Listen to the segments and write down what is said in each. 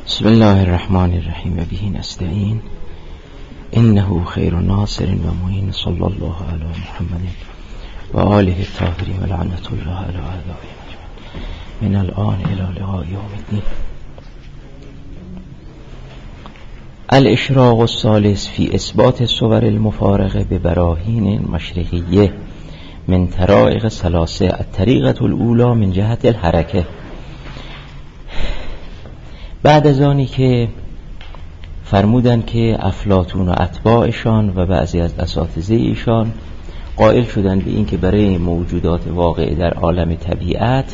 بسم الله الرحمن الرحیم و به نستعین انه خیر ناصر و معین صلی الله علی محمد و آله الطاهرین و لعنت الله علی اعدائهم من الان الی لقاء یوم الدین. الاشراق الثالث فی اثبات صور المفارقه ببراهین مشرقیه من طرائق ثلاثه. الطریقة الاولی من جهت الحرکه. بعد از آنی که فرمودن که افلاطون و اتباعشان و بعضی از اساتذه ایشان قائل شدند به این که برای موجودات واقع در عالم طبیعت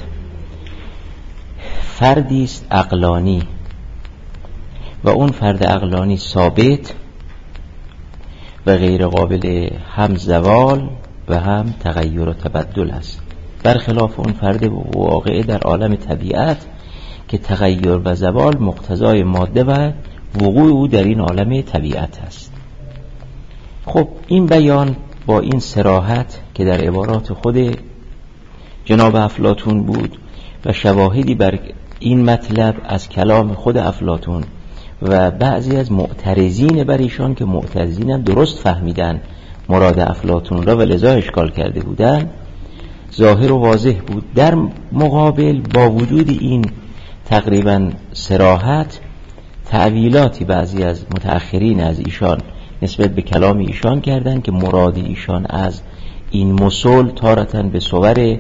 فردی است عقلانی و اون فرد عقلانی ثابت و غیر قابل هم زوال و هم تغییر و تبدل است، برخلاف اون فرد واقع در عالم طبیعت که تغییر و زوال مقتضای ماده و وقوع او در این عالم طبیعت است. خب این بیان با این صراحت که در عبارات خود جناب افلاطون بود و شواهدی بر این مطلب از کلام خود افلاطون و بعضی از معترضین بر ایشان که معترضین هم درست فهمیدن مراد افلاطون را و لذا اشکال کرده بودن ظاهر و واضح بود. در مقابل با وجود این تقریبا صراحت تعویلاتی بعضی از متأخرین از ایشان نسبت به کلام ایشان کردند که مراد ایشان از این مسل تارتاً به صور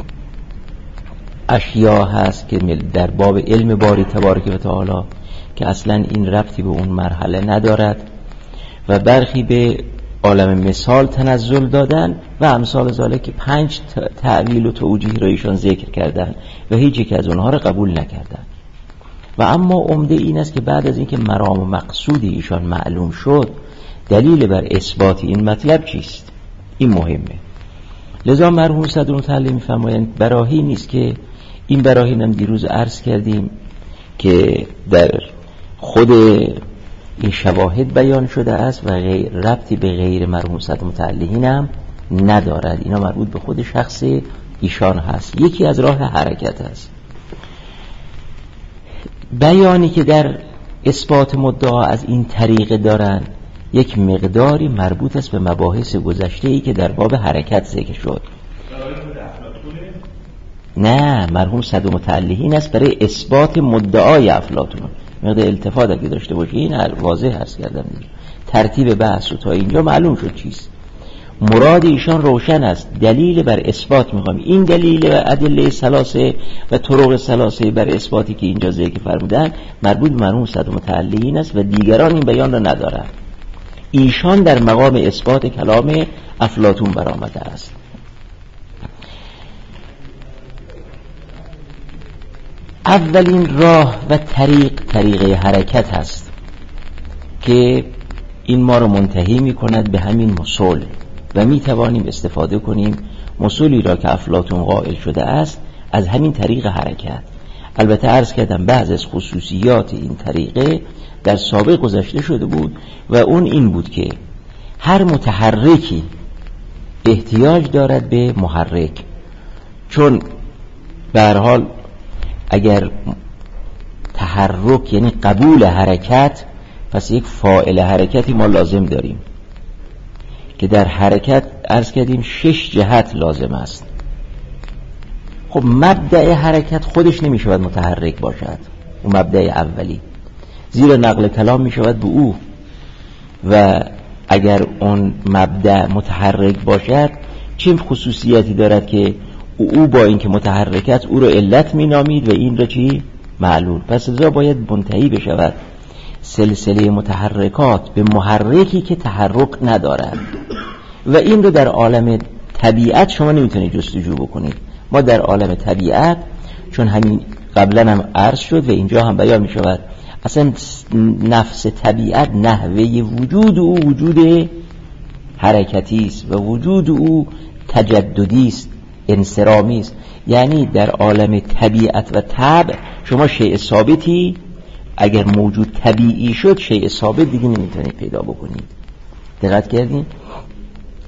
اشیا هست که در باب علم باری تبارک و تعالی که اصلا این ربطی به اون مرحله ندارد و برخی به عالم مثال تنزل دادن و امثال ذالک که 5 تعویل و توجیه را ایشان ذکر کردن و هیچ یک از اونها را قبول نکردن. و اما عمده این است که بعد از اینکه مرام و مقصود ایشان معلوم شد دلیل بر اثبات این مطلب چیست؟ این مهمه. لذا مرحوم صدرالمتعلی می‌فرمایند براهین نیست که این براهین هم دیروز عرض کردیم که در خود این شواهد بیان شده است و ربطی به غیر مرحوم صدرالمتعلی هم ندارد. اینا مربوط به خود شخص ایشان هست. یکی از راه حرکت است. بیانی که در اثبات مدعا از این طریقه دارن یک مقداری مربوط است به مباحث گذشته‌ای که در باب حرکت ذکر شد. نه، مرحوم صدرالمتعلی است برای اثبات مدعای افلاطون. مقدار التفات اگه داشته باشی این واضح هست کردم دیگه. ترتیب بحث و تا اینجا معلوم شد چیست. مراد ایشان روشن است. دلیل بر اثبات میخوام. این دلیل و ادله ثلاثه و طرق ثلاثه بر اثباتی که اینجا ذکر فرمودن مربوط به مرحوم صدرالمتعلی است و دیگران این بیان را ندارند. ایشان در مقام اثبات کلام افلاطون برآمده است. اولین راه و طریقه حرکت هست که این ما رو منتهی می کند به همین مسل و می توانیم استفاده کنیم مسلی را که افلاطون قائل شده است از همین طریق حرکت. البته عرض کردم بعض از خصوصیات این طریقه در سابق گذشته شده بود و اون این بود که هر متحرکی احتیاج دارد به محرک، چون به هر حال اگر تحرک یعنی قبول حرکت پس یک فاعل حرکتی ما لازم داریم که در حرکت عرض کردیم 6 جهت لازم است. خب مبدأ حرکت خودش نمیشود متحرک باشد، اون مبدأ اولی زیرا نقل کلام میشود به او و اگر اون مبدأ متحرک باشد چه خصوصیتی دارد که او با اینکه متحرکت او رو علت مینامید و این را چی؟ معلول. پس ازا باید منتهی بشود سلسله متحرکات به محرکی که تحرک ندارد و این رو در عالم طبیعت شما نمیتونید جستجو بکنید. ما در عالم طبیعت چون همین قبلا هم عرض شد و اینجا هم بیان میشود اصلا نفس طبیعت نحوه وجود او وجود حرکتی است و وجود او تجددی است، انصرامی است. یعنی در عالم طبیعت و طبع شما شیء ثابتی اگر موجود طبیعی شد شیء ثابت دیگه نمیتونید پیدا بکنید. دقت کردین؟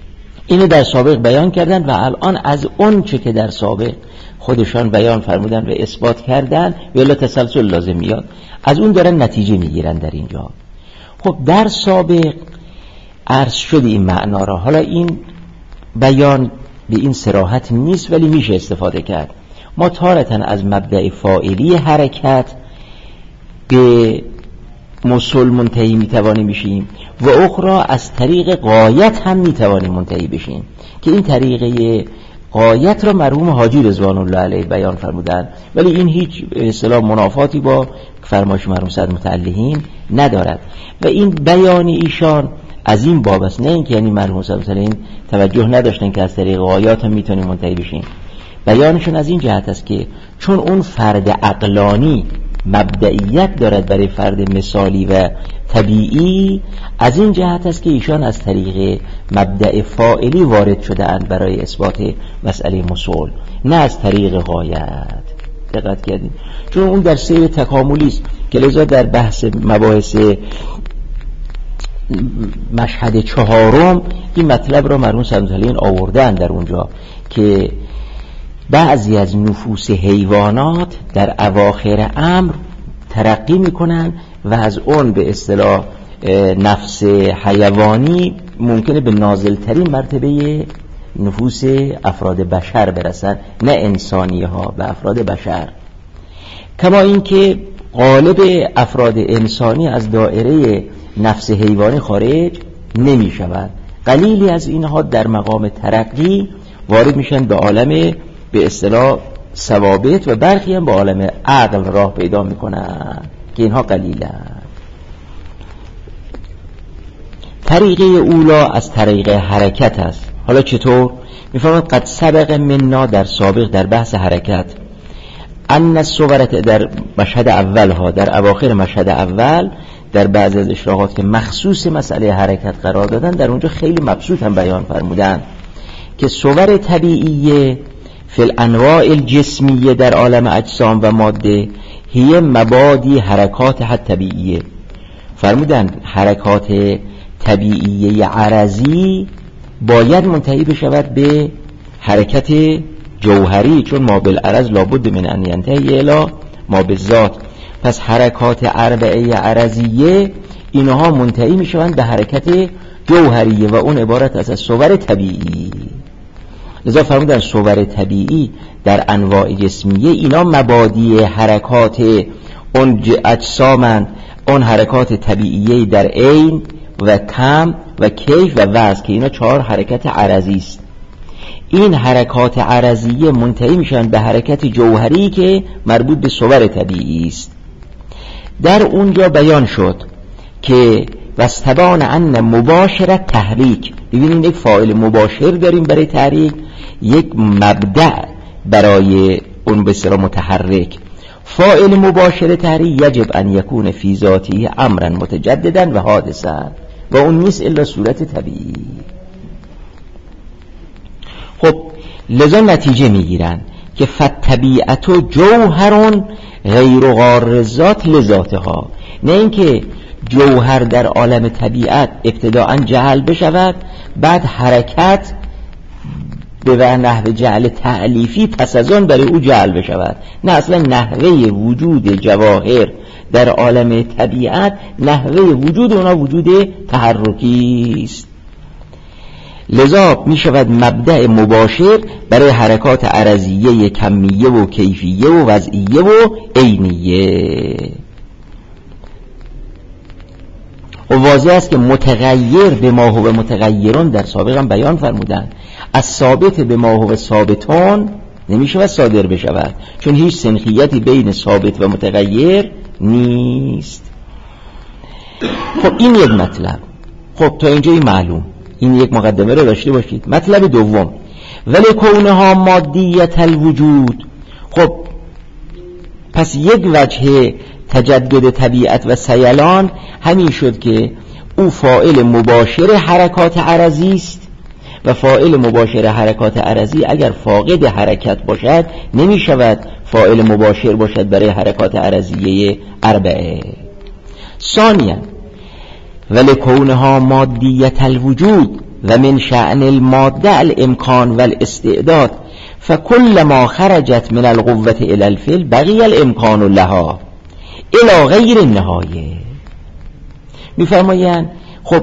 اینو در سابق بیان کردن و الان از اون چه که در سابق خودشان بیان فرمودن و اثبات کردن و الا تسلسل لازم میاد، از اون دارن نتیجه میگیرن در اینجا. خب در سابق عرض شد این معنا را، حالا این بیان به این صراحت نیست ولی میشه استفاده کرد. ما تارةً از مبدأ فاعلی حرکت به موصول منتهی میتوانیم بشیم و اخرى از طریق غایت هم میتوانیم منتهی بشیم که این طریقه غایت را مرحوم حاجی رضوان الله علیه بیان فرمودن، ولی این هیچ به اصطلاح منافاتی با فرمایش مرحوم سید متعلقین ندارد و این بیان ایشان از این باب است، نه اینکه یعنی مرحوم سید متعلقین توجه نداشتن که از طریق غایات هم میتونیم منتهی بشیم. بیانشون از این جهت است که چون اون فرد عقلانی مبدئیت دارد برای فرد مثالی و طبیعی، از این جهت است که ایشان از طریق مبدأ فاعلی وارد شده اند برای اثبات مسئله موصول، نه از طریق غایت. دقت کردید؟ چون اون در سیر تکاملی است که لذا در بحث مباحث مشهد 4 این مطلب را مرحوم سید متعلقین آوردن در اونجا که بعضی از نفوس حیوانات در اواخر امر ترقی میکنن و از اون به اصطلاح نفس حیوانی ممکنه به نازلترین مرتبه نفوس افراد بشر برسن، نه انسانی ها، به افراد بشر. کما اینکه غالب افراد انسانی از دایره نفس حیوانی خارج نمی شود، قلیلی از اینها در مقام ترقی وارد میشن به عالم به اصطلاح ثوابت و برخی هم به عالم عقل راه پیدا میکنن که اینها قلیلند. طریقه اولا از طریق حرکت است. حالا چطور؟ میفرماید قد سبق منا در سابق در بحث حرکت ان الصورت در مشهد اول ها، در اواخر مشهد اول در بعض از اشراحات که مخصوص مسئله حرکت قرار دادن در اونجا خیلی مبسوط هم بیان فرمودن که صور طبیعیه فی الانواع الجسمیه در عالم اجسام و ماده هی مبادی حرکات حد طبیعیه. فرمودن حرکات طبیعیه عرضی باید منتهی بشود به حرکت جوهری، چون ما بالعرض لابد من ان ینتهی الی ما بالذات. پس حرکات اربعه عرضیه اینها منتهی میشوند به حرکت جوهریه و اون عبارت از صور طبیعی. لذا فرمودن صور طبیعی در انواع جسمیه اینا مبادی حرکات اون اجسامند، اون حرکات طبیعیه در عین و کم و کیف و وزن که اینا 4 حرکت عرضی است. این حرکات عرضیه منتهی میشن به حرکت جوهری که مربوط به صور طبیعی است. در اونجا بیان شد که واستبان ان مباشرت تحریک، ببینید یک فاعل مباشر داریم برای تحریک، یک مبدأ برای اون به اصطلاح متحرک. فاعل مباشر تحریک یجب ان یکون فی ذاته امرا متجددا و حادثا و اون نیست الا صورت طبیعی. خب لذا نتیجه میگیرن که فالطبیعت جوهر غیر غارزات لذاتها، نه اینکه جوهر در عالم طبیعت ابتداءً جعل بشود بعد حرکت به نحو جعل تألیفی پس از آن برای او جعل بشود، نه اصلا نحوه وجود جواهر در عالم طبیعت نحوه وجود اونا وجود تحرکی است. لذا می شود مبدأ مباشر برای حرکات عرضیه کمیه و کیفیه و وضعیه و عینیه. و واضح است که متغیر به ما هو متغیرون در سابق هم بیان فرمودن، از ثابت به ما هو ثابتون نمی شود صادر بشود، چون هیچ سنخیتی بین ثابت و متغیر نیست. خب این یک مطلب. خب تا اینجا معلوم، این یک مقدمه رو داشته باشید. مطلب دوم ولی کونها مادیت الوجود. خب پس یک وجه تجدد طبیعت و سیلان همین شد که او فاعل مباشر حرکات عرضی است و فاعل مباشر حرکات عرضی اگر فاقد حرکت باشد نمی شود فاعل مباشر باشد برای حرکات عرضیه اربعه. ثانیا ولی کونها مادیت الوجود و من شأن الماده الامکان و الاستعداد فکل ما خرجت من القوة الى الفعل بقی الامکان لها الى غیر النهایه. میفرمایند خب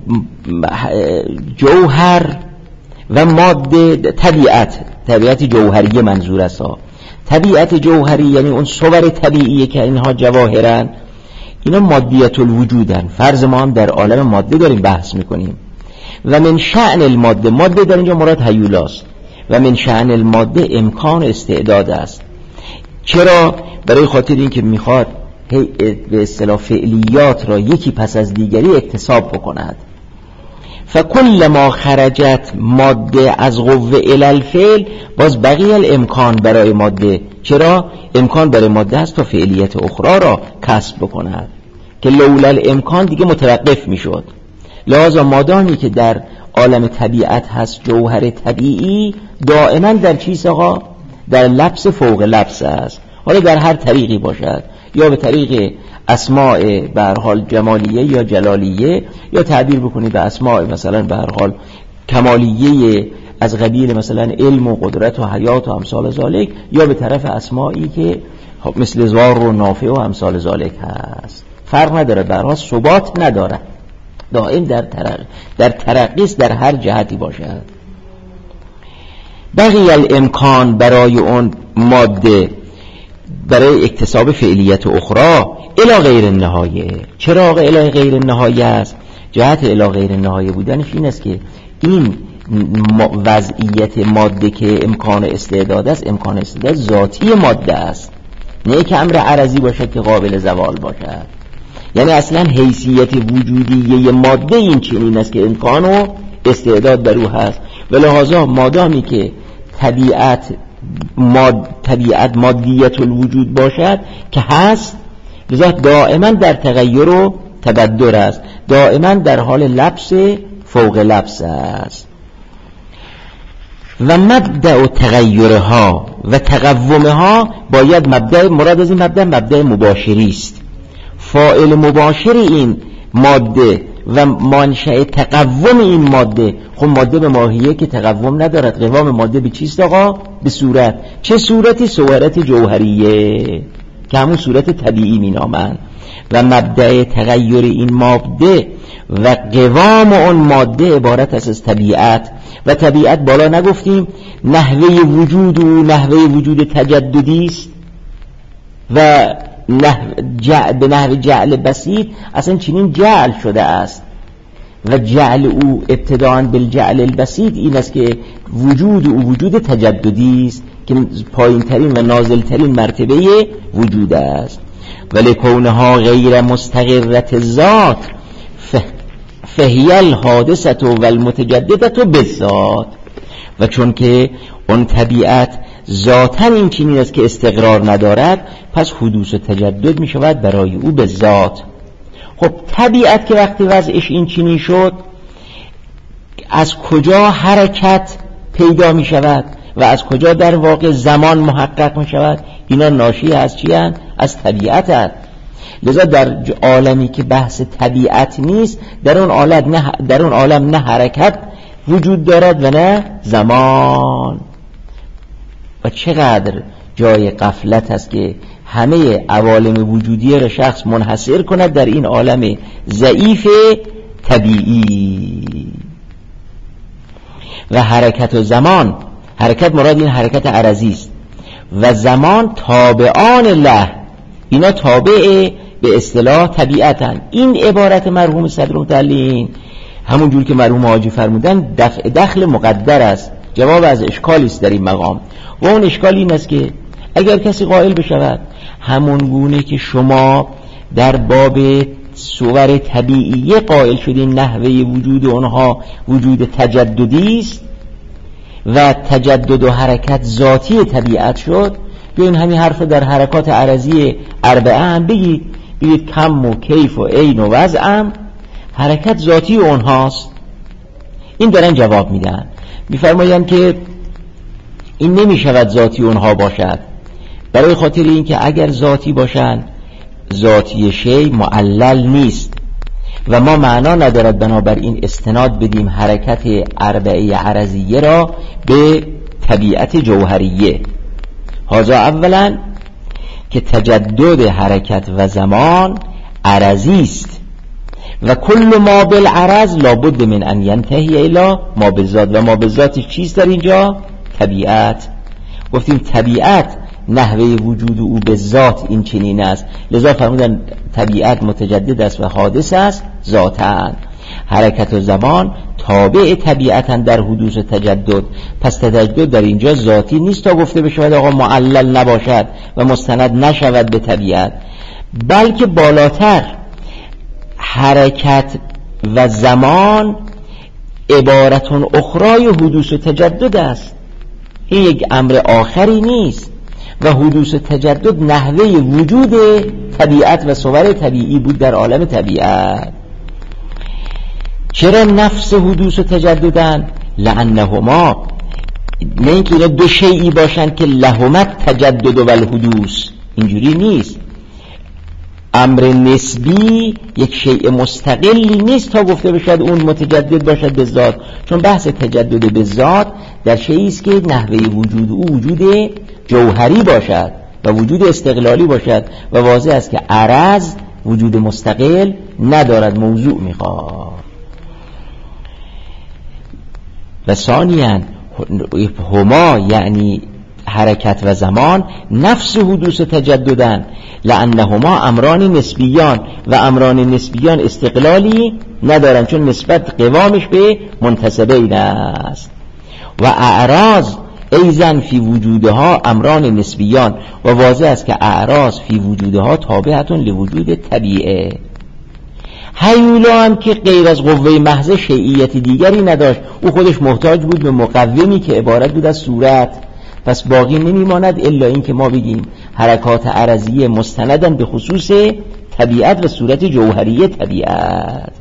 جوهر و ماده، طبیعت جوهری منظور است. طبیعت جوهری یعنی اون صور طبیعیه که اینها جواهرن، اینا مادیت الوجودن. فرض ما هم در عالم ماده داریم بحث میکنیم. و من شأن الماده، ماده در اینجا مراد هیولاست، و من شأن الماده امکان استعداد است. چرا؟ برای خاطر این که میخواد به اصطلاح فعلیات را یکی پس از دیگری اکتساب بکند. فکل ما خرجت ماده از قوه الی الفعل، باز بقی الامکان برای ماده. چرا؟ امکان برای ماده است تا فعلیت اخرى را کسب بکند که لولا الامکان دیگه متوقف میشد. لذا مادامی که در عالم طبیعت هست جوهر طبیعی، دائما در چیز آقا؟ در لبس فوق لبس است. حالا در هر طریقی باشد، یا به طریق اسماء به هر حال جمالیه یا جلالیه، یا تعبیر بکنید به اسماء مثلا به هر حال کمالیه از قبیل مثلا علم و قدرت و حیات و امثال ذالک، یا به طرف اسمائی که مثل زار و نافع و امثال ذالک هست. فرق نداره، به هر حال ثبات نداره، دائم در ترقیص در هر جهتی باشد. بقی الامکان برای اون ماده برای اکتساب فعلیت اخرى الی غیر النهایه. چرا الی غیر النهایه است؟ جهت الی غیر النهایه بودنش این است که این وضعیت ماده که امکان استعداد است، امکان استعداد ذاتی ماده است، نه که امر عرضی باشد که قابل زوال باشد. یعنی اصلا حیثیت وجودی ماده این چنین است که امکان و استعداد در او هست. و لحاظا مادامی که طبیعت مادیت الوجود باشد که هست، لذا دائما در تغییر و تبدل است، دائما در حال لبس فوق لبس است. و مبدأ تغیرها و تقومها باید مبدأ، مراد از این مبدأ مباشری است. فاعل مباشر این ماده و منشأ تقوم این ماده، خب ماده به ماهیه که تقوم ندارد. قوام ماده به چیست آقا؟ به صورت. چه صورتی؟ صورت جوهریه که همون صورت طبیعی می نامند. و مبدأ تغییر این ماده و قوام اون ماده عبارت است از طبیعت. و طبیعت بالا نگفتیم نحوه وجود و نحوه وجود تجددی است، و به نحو جعل بسیط اصلا چنین جعل شده است. و جعل او ابتداء بالجعل البسیط این است که وجود او وجود تجددی است که پایین ترین و نازل ترین مرتبه وجود است. ولی کونها غیر مستقرت ذات فهی الحادثه و المتجدده بالذات. و چون که اون طبیعت ذاتاً این چنین است که استقرار ندارد، پس حدوث و تجدد می شود برای او به ذات. خب طبیعت که وقتی وضعش این چنین شد، از کجا حرکت پیدا می شود و از کجا در واقع زمان محقق می شود؟ اینا ناشی از چی هست؟ از طبیعت هست. لذا در عالمی که بحث طبیعت نیست، در اون عالم نه حرکت وجود دارد و نه زمان. و چقدر جای غفلت است که همه عوالم وجودی را شخص منحصر کند در این عالم ضعیف طبیعی. و حرکت و زمان، حرکت مراد این حرکت عرضی است، و زمان تابعان له، اینا تابع به اصطلاح طبیعتن. این عبارت مرحوم صدرالمتعلین همون جور که مرحوم حاجی فرمودن دفع دخل مقدر است، جواب از اشکالی است در این مقام. و اون اشکال این است که اگر کسی قائل بشود همون گونه که شما در باب صور طبیعی قائل شدین نحوه وجود اونها وجود تجددی است و تجدد و حرکت ذاتی طبیعت شد، بیاین همین حرف در حرکات عرضی اربعه هم بگید کم و کیف و عین و وضعم حرکت ذاتی اونهاست. این دارن جواب میدن، میفرمایند که این نمیشود ذاتی اونها باشد، برای خاطر این که اگر ذاتی باشند ذاتی شی معلل نیست و ما معنا ندارد بنابراین استناد بدیم حرکت اربعه عرضیه را به طبیعت جوهریه. هذا اولا که تجدد حرکت و زمان عرضی است و کل ما بالعرض لابد من ان ینتهی الی ما بالذات، و ما بالذات چیست در اینجا؟ طبیعت. گفتیم طبیعت نحوه وجود او به ذات این چنین است، لذا فرمودن طبیعت متجدد است و حادث است ذاتاً. حرکت و زمان تابع طبیعتاً در حدوث و تجدد، پس تجدد در اینجا ذاتی نیست تا گفته بشود آقا معلل نباشد و مستند نشود به طبیعت، بلکه بالاتر حرکت و زمان عبارتون اخرای حدوث و تجدد است، این یک امر آخری نیست و حدوث و تجدد نحوه وجود طبیعت و صور طبیعی بود در عالم طبیعت. چرا نفس حدوث و تجددن؟ لأنهما، نه اینکه اینا دو شیئی باشن که لهما تجدد و الحدوث، اینجوری نیست. امر نسبی یک شیء مستقلی نیست تا گفته بشد اون متجدد باشد به ذات، چون بحث تجدد به ذات در شیئی است که نحوه وجود او وجود جوهری باشد و وجود استقلالی باشد و واضح است که عرض وجود مستقل ندارد، موضوع میخواد. و ثانیاً هما یعنی حرکت و زمان نفس حدوث تجددن، لأنهما امران نسبیان و امران نسبیان استقلالی ندارن، چون نسبت قوامش به منتسبین است. و اعراض ایزن فی وجودها امران نسبیان، و واضح است که اعراض فی وجودها تابعتون لوجود طبیعه. هیولا هم که غیر از قوه محض شیعیت دیگری نداشت، او خودش محتاج بود به مقومی که عبارت بود از صورت، پس باقی نمیماند الا این که ما بگیم حرکات عرضیه مستندن به خصوص طبیعت و صورت جوهریه طبیعت.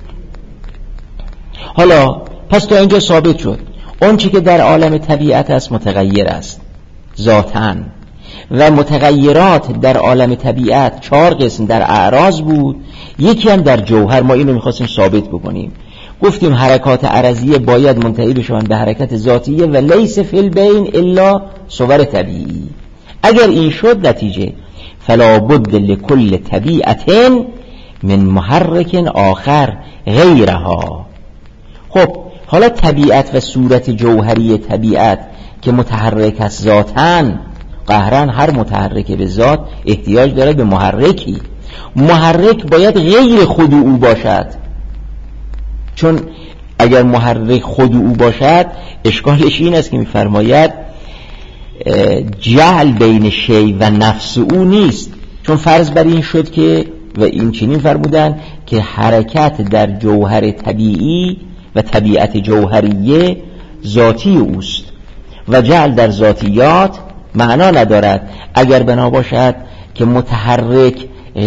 حالا پس تا اینجا ثابت شد اون چی که در عالم طبیعت است متغیر است ذاتاً، و متغیرات در عالم طبیعت 4 قسم در اعراض بود، یکی هم در جوهر. ما اینو میخواستیم ثابت بکنیم، گفتیم حرکات عرضیه باید منتهی بشوند به حرکت ذاتیه و لیس فی البین الا صور طبیعی. اگر این شد نتیجه فلا بد لکل طبیعت من محرک آخر غیرها. خب حالا طبیعت و صورت جوهری طبیعت که متحرک است ذاتاً، قهرن هر متحرک به ذات احتیاج داره به محرکی. محرک باید غیر خود او باشد، چون اگر محرک خود او باشد اشکالش این است که می‌فرماید جعل بین شی و نفس او نیست، چون فرض بر این شد که و این چنین فرمودن که حرکت در جوهر طبیعی و طبیعت جوهریه ذاتی اوست و جعل در ذاتیات معنا ندارد. اگر بنا باشد که متحرک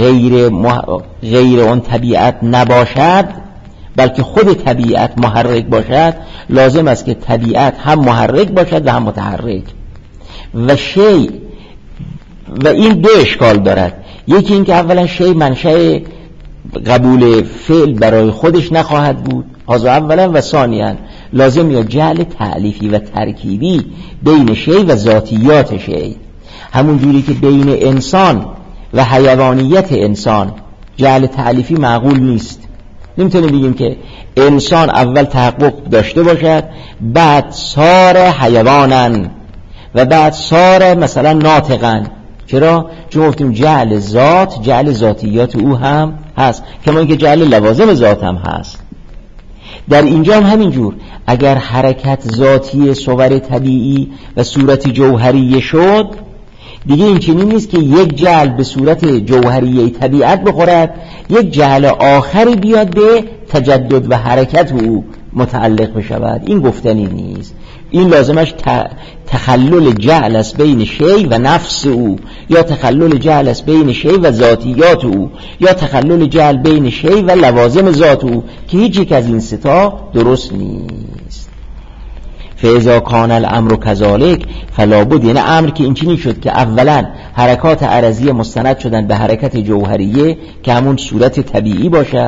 غیر اون طبیعت نباشد بلکه خود طبیعت محرک باشد، لازم است که طبیعت هم محرک باشد و هم متحرک و شی. و این 2 اشکال دارد، یکی این که اولا شی منشأ قبول فعل برای خودش نخواهد بود، هذا اولا، و ثانیاً لازم یا جعل تعلیفی و ترکیبی بین شی و ذاتیات شی، همون جوری که بین انسان و حیوانیت انسان جعل تعلیفی معقول نیست. نمیتونیم بگیم که انسان اول تحقق داشته باشد بعد صار حیوانن و بعد صار مثلا ناطقن. چرا؟ چون گفتیم جعل ذات جعل ذاتیات او هم هست، کما اینکه جعل لوازم ذات هم هست. در اینجا هم همینجور، اگر حرکت ذاتی صور طبیعی و صورت جوهری شد، دیگه این چنین نیست که یک جعل به صورت جوهری طبیعت بخورد، یک جعل آخری بیاد به تجدد و حرکت او متعلق بشود. این گفتنی نیست، این لازمش تخلل جعل است بین شی و نفس او، یا تخلل جعل است بین شی و ذاتیات او، یا تخلل جعل بین شی و لوازم ذات او، که هیچ یک از این 3 درست نیست. فاذا کان الامر کذالک فلا بد، یعنی امر که اینچنین شد که اولا حرکات عرضیه مستند شدن به حرکت جوهریه که همون صورت طبیعی باشد،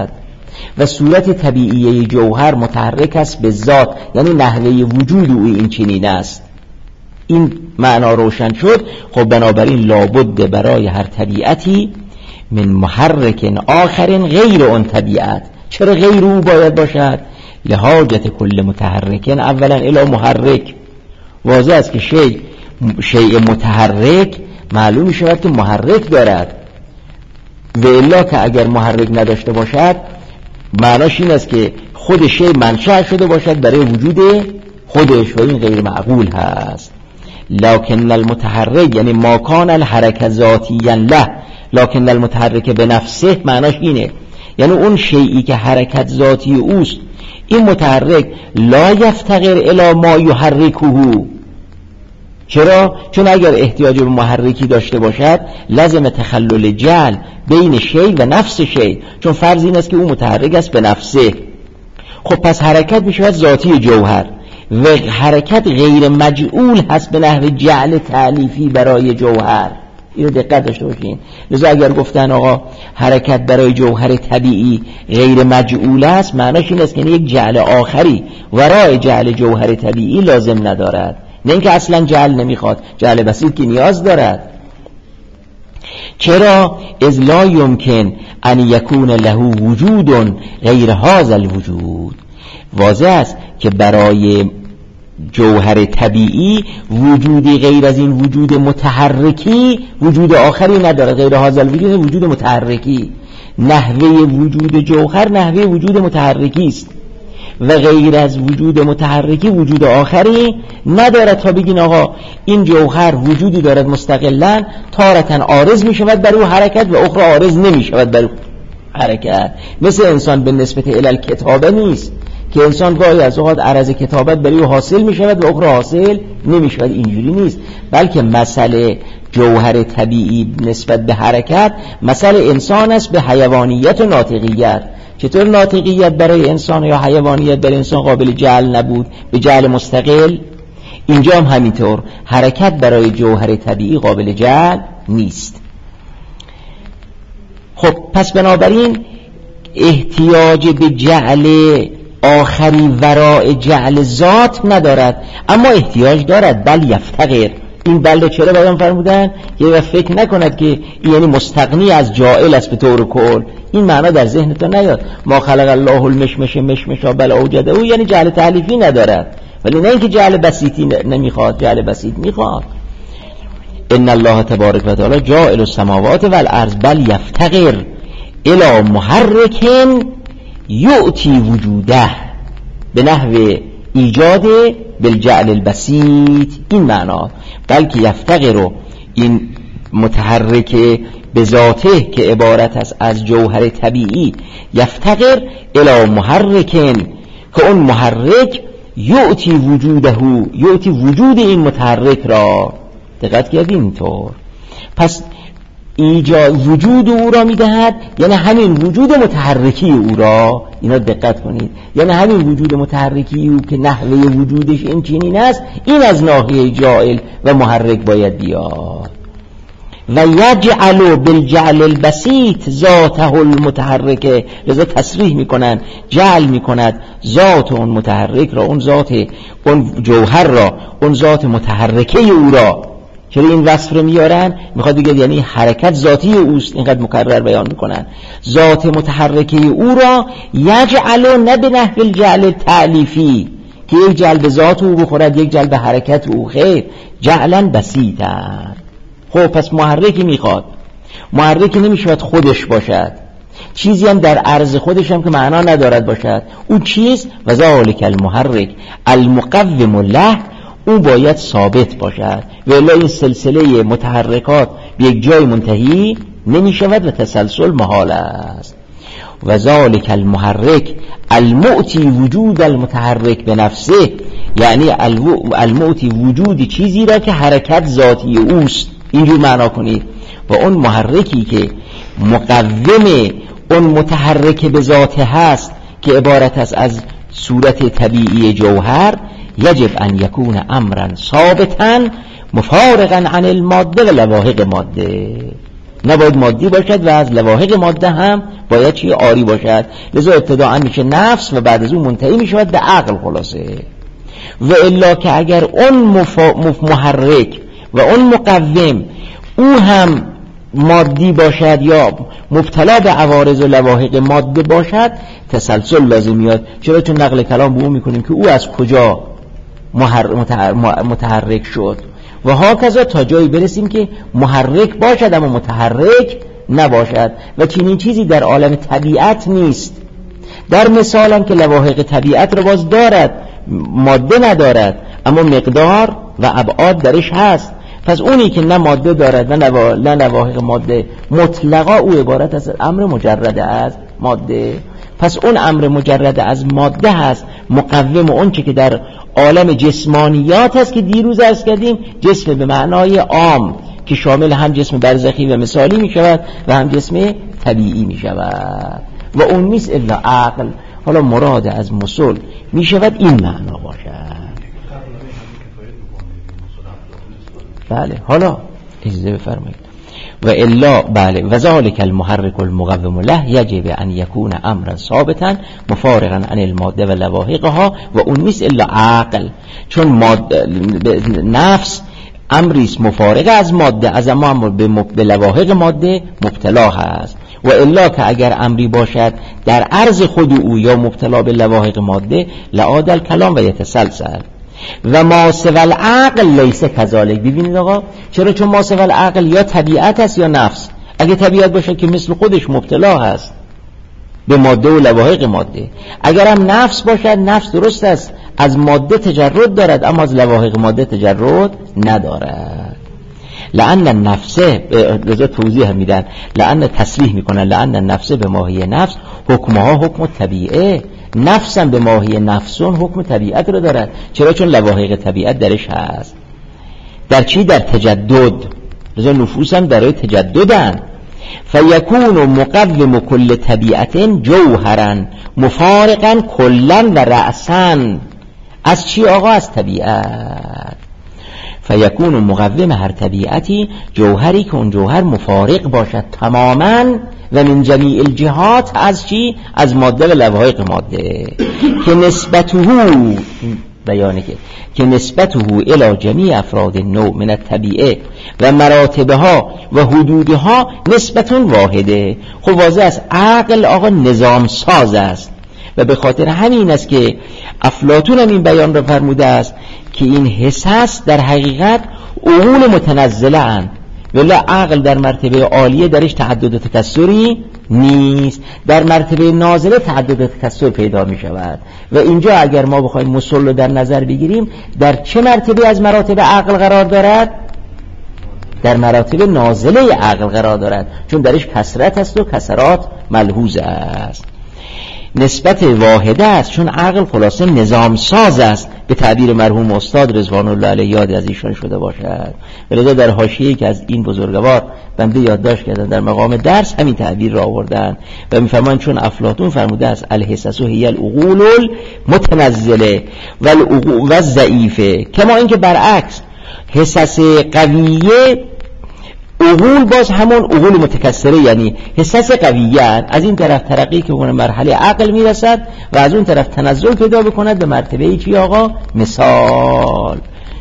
و صورت طبیعی جوهر متحرک است به ذات، یعنی نحوه وجود او این چنین است. این معنا روشن شد. خب بنابراین لابد برای هر طبیعتی من محرک آخر غیر اون طبیعت. چرا غیر او باید باشد؟ لحاجت کل متحرک اولا الی محرک. واضح است که شیء متحرک معلوم می شود که محرک دارد، و الا که اگر محرک نداشته باشد معناش این است که خود شیء منشأ شده باشد برای وجود خودش و این غیر معقول هست. لکن المتحرک یعنی ما کان الحرکت ذاتیا له، لکن المتحرک به نفسه معناش اینه، یعنی اون شیئی که حرکت ذاتی اوست این متحرک لا یفتقر الی ما یحرکه. چرا؟ چون اگر احتیاج به محرکی داشته باشد لازم تخلل جعل بین شیء و نفس شیء، چون فرض این است که او متحرک است به نفسه. خب پس حرکت میشود ذاتی جوهر و حرکت غیر مجعول هست به نحو جعل تألیفی برای جوهر. اینو دقت داشته باشین. لذا اگر گفتن آقا حرکت برای جوهر طبیعی غیر مجعول است، معناش این است که یک جعل آخری ورای جعل جوهر طبیعی لازم ندارد، نه اینکه اصلا جعل نمیخواد، جعل بسیط که نیاز دارد. چرا؟ اذ لا یمکن ان یکون له وجود غیر هذا الوجود. واضح است که برای جوهر طبیعی وجودی غیر از این وجود متحرکی وجود آخری نداره. غیر هذا الوجود وجود متحرکی. نحوه وجود جوهر نحوه وجود متحرکی است و غیر از وجود متحرکی وجود آخری ندارد تا بگین آقا این جوهر وجودی دارد مستقلاً، تارتاً عارض می شود بر او حرکت و اخرى عارض نمی شود بر او حرکت. مثل انسان به نسبت الی کتابه نیست که انسان گاهی از اوقات عرض کتابت برای او حاصل می شود و اخرى حاصل نمی شود. اینجوری نیست، بلکه مسئله جوهر طبیعی نسبت به حرکت مسئله انسان است به حیوانیت و ناطقیت. چطور ناطقیت برای انسان یا حیوانیت برای انسان قابل جعل نبود به جعل مستقل، اینجا هم همینطور حرکت برای جوهر طبیعی قابل جعل نیست. خب پس بنابراین احتیاج به جعل آخری وراء جعل ذات ندارد، اما احتیاج دارد بل یفتقر. این بل چرا بیان فرمودن؟ یه فکر نکند که یعنی مستغنی از جائل است به طور کل. این معنا در ذهنتون نیاد ما خلق الله المشمش مشمشا بل اوجده او یعنی جعل تألیفی ندارد، ولی نه اینکه جعل بسیطی نمیخواد، جعل بسیط میخواد. ان الله تبارک و تعالی جاعل السماوات والارض بل یفتقر الی محرک یؤتی وجوده به نحو ایجاد بالجعل البسیط. این معنا بلکه یفتقر این متحرک به ذاته که عبارت است از جوهر طبیعی، یفتقر الی محرکن که اون محرک یؤتی وجوده، یؤتی وجود این متحرک را. دقت کردین اینطور؟ پس ایجاد وجود او را میدهد، یعنی همین وجود متحرکی او را. اینا دقت کنید، یعنی همین وجود متحرکی او که نحوه وجودش این چنین است، این از ناحیه جائل و محرک باید بیاد. و یجعل بالجعل البسیط ذاته المتحرکه. لذا تصریح میکنن جعل میکند ذات اون متحرک را، اون ذات اون جوهر را، اون ذات متحرکه او را. چرا این وصف رو میارن؟ میخواد بگه یعنی حرکت ذاتی اوست، اینقدر مکرر بیان میکنن. ذات متحرکه او را یجعل نه به نحو الجعل تألیفی که یک جعل به ذات او بخورد یک جعل به حرکت او، خیر، جعلا بسیطا. خب پس محرکی میخواد، محرکی نمیشود خودش باشد، چیزی هم در عرض خودش هم که معنا ندارد باشد. او چیست؟ و ذالک المحرک المقوم له، او باید ثابت باشد و الا این سلسله متحرکات به یک جای منتهی نمی شود و تسلسل محال است. و ذالک المحرک المعطی وجود المتحرک به نفسه، یعنی المعطی وجود چیزی را که حرکت ذاتی اوست. اینجور معنا کنید. و اون محرکی که مقوم اون متحرک به ذاته هست که عبارت است از صورت طبیعی جوهر، یجب ان یکون امرا ثابتا مفارقا عن الماده و لواحق ماده. نباید مادی باشد و از لواحق ماده هم باید چی عاری باشد. لذا ابتداء میشه نفس و بعد از اون منتهی میشود به عقل خلاصه. و الا که اگر اون محرک و اون مقوم او هم مادی باشد یا مبتلا به عوارض و لواحق ماده باشد، تسلسل لازم میاد. چرا؟ چون نقل کلام به اون میکنیم که او از کجا متحرک شد و هاکذا تا جایی برسیم که محرک باشد اما متحرک نباشد و چنین چیزی در عالم طبیعت نیست. در مثال هم که لواحق طبیعت رو باز دارد، ماده ندارد اما مقدار و ابعاد درش هست. پس اونی که نه ماده دارد نه لواحق ماده، مطلقا او عبارت از امر مجرد از ماده. پس اون امر مجرد از ماده هست مقوم اون چه که در عالم جسمانیات هست که دیروز عرض کردیم، جسم به معنای عام که شامل هم جسم برزخی و مثالی می شود و هم جسم طبیعی می شود و اون نیست الا عقل. حالا مراد از مسل می شود این معنا باشد. بله حالا اجازه بفرمایید. و الا بله و ذالک المحرک المقوم له یجب ان یکون امرا ثابتا مفارقا عن الماده و لواحقها و اون نیست الا عقل، چون نفس امریست مفارق از ماده، از اما به لواحق ماده مبتلا هست. و الا که اگر امری باشد در عرض خود او یا مبتلا به لواحق ماده لعاد الکلام و یتسلسل. و ما سوى العقل لیس کذالک. ببینید آقا، چرا؟ چون ما سوى العقل یا طبیعت است یا نفس. اگه طبیعت باشه که مثل خودش مبتلا هست به ماده و لواحق ماده. اگر هم نفس باشد، نفس درست است از ماده تجرد دارد اما از لواحق ماده تجرد ندارد. لأن النفس، لذا توضیح هم میدن، لأن تصریح میکنن لأن النفس به ماهی نفس حکمها حکم طبیعه. نفسم به ماهی نفسون حکم طبیعت رو دارد. چرا؟ چون لواحق طبیعت درش هست. در چی؟ در تجدد. لذا نفوس هم برای تجددن. فیکون مقوم کل طبیعت جوهرا مفارقا کلا و رأسا. از چی آقا؟ از طبیعت. فیکون مقوم هر طبیعتی جوهری که اون جوهر مفارق باشد تماما و من جمیع الجهات. از چی؟ از ماده و لواحق ماده. که نسبته بیانه که نسبته الی جمیع افراد نوع من الطبیعه و مراتبها و حدودها نسبت واحده. خب واضح است عقل آقا نظام ساز است و به خاطر همین است که افلاطون هم این بیان را فرموده است که این حساس در حقیقت عقول متنزله اند، ولی عقل در مرتبه عالیه درش تعدد و تکثری نیست، در مرتبه نازله تعدد و تکثر پیدا می شود. و اینجا اگر ما بخوایم مسل رو در نظر بگیریم، در چه مرتبه از مراتب عقل قرار دارد؟ در مراتب نازله عقل قرار دارد، چون درش کثرت است و کثرات ملحوظ است. نسبت واحده است، چون عقل خلاصه نظام ساز است، به تعبیر مرحوم استاد رضوان الله علیه یاد از ایشان شده باشد. ولذا در حاشیه‌ای که از این بزرگوار بنده یادداشت کردن در مقام درس همین تعبیر را آوردن و می‌فرمایند چون افلاطون فرموده است الحسس هی العقول المتنزله و الضعیفه، کما اینکه برعکس حسس قویه عقول باز همون عقول متکثره، یعنی حساس قویان از این طرف ترقی که اون مرحله عقل میرسد و از اون طرف تنزل پیدا بکند به مرتبه چی آقا؟ مثال.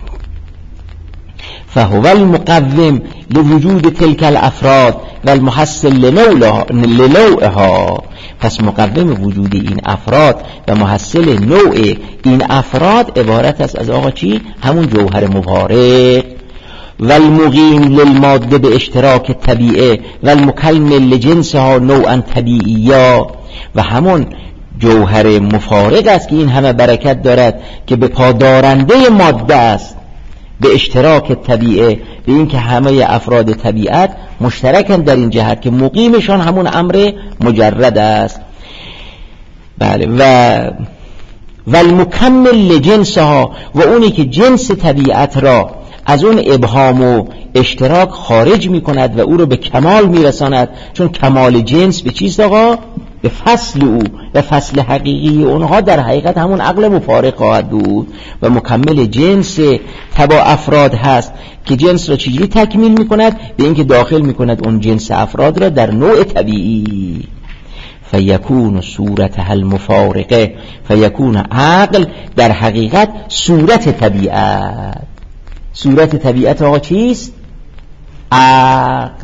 فهو المقوم لوجود تلك الافراد و المحصل لنوعها. پس مقوم وجود این افراد و محصل نوع این افراد عبارت است از آقا چی؟ همون جوهر مفارق و المقیم للماده به اشتراک طبیعه و المکمل لجنسها نوعا طبیعیا، و همون جوهر مفارق است که این همه برکت دارد که به پادارنده ماده است به اشتراک طبیعه، به این که همه افراد طبیعت مشترکن در این جهت که مقیمشان همون امر مجرد است. بله. و المکمل لجنسها، و اونی که جنس طبیعت را از اون ابهام و اشتراک خارج می کند و او رو به کمال می رساند، چون کمال جنس به چیست آقا؟ به فصل او و فصل حقیقی اونها در حقیقت همون عقل مفارق خواهد بود و مکمل جنس تبع افراد هست که جنس را چجوری تکمیل میکند؟ به اینکه داخل میکند اون جنس افراد را در نوع طبیعی. فیکون صورتها المفارقه، فیکون عقل در حقیقت صورت طبیعت. صورت طبیعت آقا چیست؟ عقل.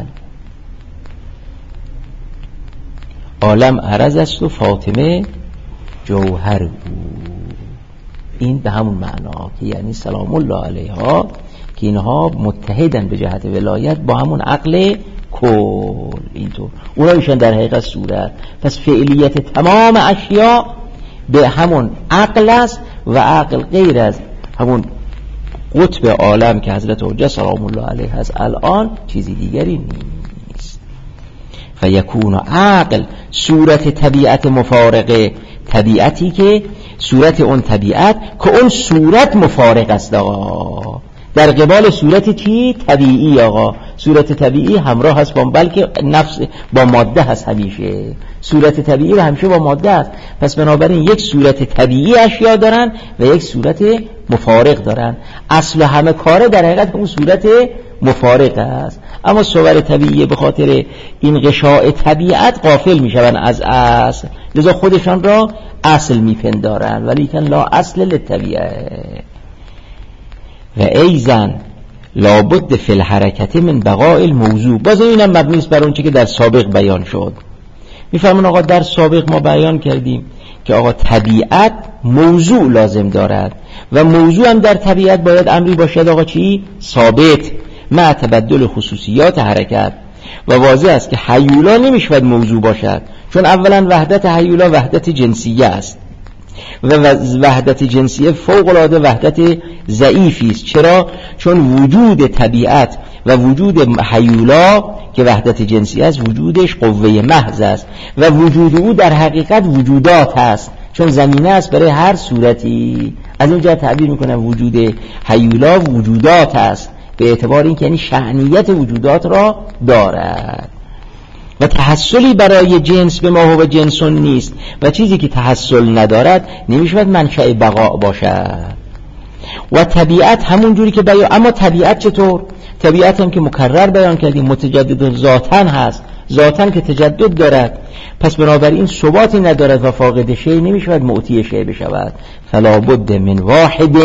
عالم عرض است و فاطمه جوهر بود. این به همون معنا که یعنی سلام الله علیها که اینها متحدن به جهت ولایت با همون عقل کل. اینطور اونا میشن در حقیقت صورت. پس فعلیت تمام اشیاء به همون عقل است و عقل غیر از همون قطب عالم که حضرت حجه سلام الله علیه هست الان چیزی دیگری نیست. فیکون عقل صورت طبیعت مفارقه، طبیعتی که صورت اون طبیعت که اون صورت مفارق است آقا، در قبال صورت چی؟ طبیعی آقا. صورت طبیعی همراه هست با، بلکه نفس با ماده هست همیشه. صورت طبیعی و همیشه با ماده است. پس بنابراین یک صورت طبیعی اشیا دارن و یک صورت مفارق دارن. اصل همه کاره در حقیقت اون صورت مفارق است. اما صور طبیعی به خاطر این غشاء طبیعت غافل میشون از اصل، لذا خودشان را اصل میپندارن ولیکن لا اصل للطبیعه. و ایزن لابد فی الحرکت من بقاء الموضوع. باز اینم مبنی است بر اون چیزی که در سابق بیان شد. میفهمون آقا در سابق ما بیان کردیم که آقا طبیعت موضوع لازم دارد و موضوع هم در طبیعت باید امری باشد آقا چی؟ ثابت مع تبدل خصوصیات حرکت. و واضح است که هیولا نمیشود موضوع باشد، چون اولا وحدت هیولا وحدت جنسیه است و وحدت جنسیه فوق العاده وحدت ضعیفی است. چرا؟ چون وجود طبیعت و وجود هیولا که وحدت جنسیه است وجودش قوه محض است و وجود او در حقیقت وجودات است، چون زمینه است برای هر صورتی. از اینجا تعبیر میکنم وجود هیولا وجودات است به اعتبار این که یعنی شأنیت وجودات را دارد و تحصلی برای جنس به ما هو جنسون نیست و چیزی که تحصل ندارد نمیشود منشأ بقا باشد. و طبیعت همون جوری که بیان. اما طبیعت چطور؟ طبیعت هم که مکرر بیان کردیم متجدد ذاتن هست، ذاتن که تجدد دارد، پس بنابراین ثباتی ندارد و فاقد شیء نمیشود معطی شیء بشود. فلا بد من واحد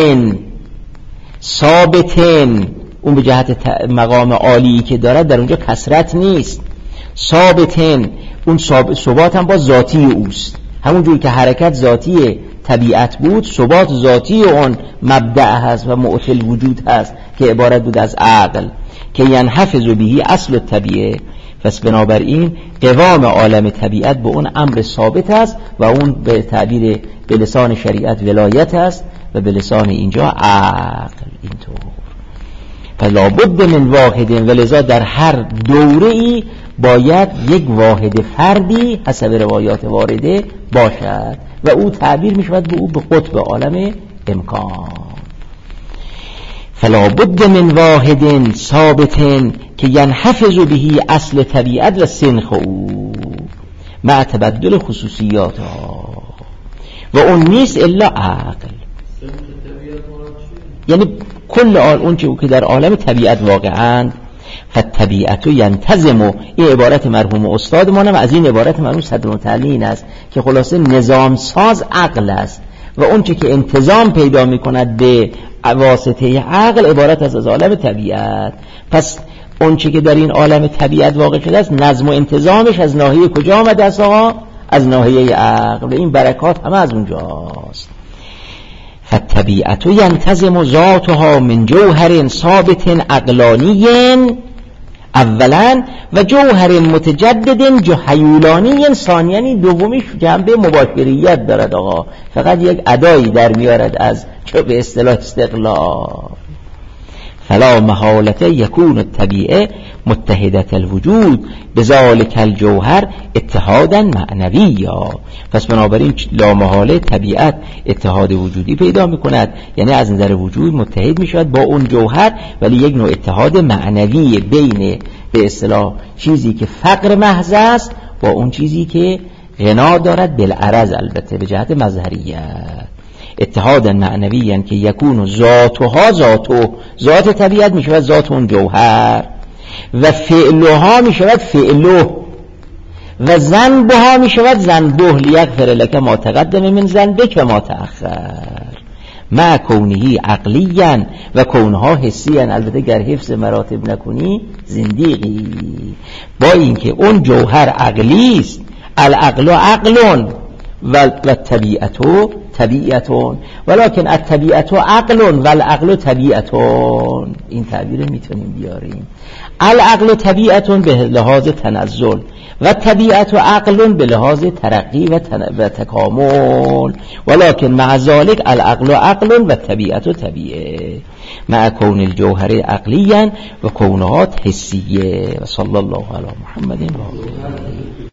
ثابتن. اون به جهت مقام عالی که دارد در اونجا کثرت نیست. ثابتن اون ثبات هم با ذاتی اوست، همون جور که حرکت ذاتی طبیعت بود ثبات ذاتی اون مبدأ هست و معطل وجود هست که عبارت بود از عقل که ینحفظ بهی اصل الطبیعه. پس بنابراین قوام عالم طبیعت به اون امر ثابت است و اون به تعبیر به لسان شریعت ولایت است و به لسان اینجا عقل. اینطور فلا بد من واحد، ولذا در هر دوره‌ای باید یک واحد فردی حسب روایات وارده باشد و او تعبیر می شود به او به قطب عالم امکان. فلا بد من واحد ثابت که ینحفظ بهی اصل طبیعت و سنخ او مع تبدل خصوصیات و اون نیست الا عقل. یعنی کل اون چیزی که در عالم طبیعت واقعاً فالطبیعت ینتظم. این عبارت مرحوم استادمانم از این عبارت مرحوم صدرالمتعلین است که خلاصه نظام ساز عقل است و اون چیزی که انتظام پیدا می‌کند به واسطه عقل عبارت از عالم طبیعت. پس اون چیزی که در این عالم طبیعت واقع شده است نظم و انتظامش از ناحیه کجا آمده است آقا؟ از ناحیه عقل و این برکات همه از اونجاست. فالطبیعت ینتظم ذاتها من جوهر ثابت عقلانی اولا و جوهر متجدد جهیولانی ثانیاً. دومیش جنبه مباشریت دارد آقا، فقط یک ادایی در میارد از چه به اصطلاح استقلال. فلا محالت یکون الطبیعه متحدت الوجود بذالک الجوهر اتحادا معنویا. پس بنابراین لا محاله طبیعت اتحاد وجودی پیدا میکند، یعنی از نظر وجود متحد میشود با اون جوهر، ولی یک نوع اتحاد معنوی بین به اصطلاح چیزی که فقر محض است با اون چیزی که غنا دارد بالعرض، البته به جهت مظهریت. اتحاد معنوی که یکون ذاتها ذات طبیعت می شود ذات اون جوهر، و فعلها می شود فعله، و ذنبها می شود ذنبه، لیغفر لک ما تقدم من ذنبک ما تأخر، مع کونهی عقلیا و کونها حسیا. البته گر حفظ مراتب نکنی زندیقی. با اینکه اون جوهر عقلی است، العقل عقل و طبیعتو طبیعتون، ولکن الطبیعتو عقل و العقل طبیعتون. این تعبیر میتونیم بیاریم. العقل طبیعتون به لحاظ تنزل و طبیعت و عقل به لحاظ ترقی و تکامل، ولکن مع ذلك العقل عقل و طبیعت و طبیعه، مع کون الجوهر عقلیا و کونات حسیه. و صلی الله علی محمد و آله.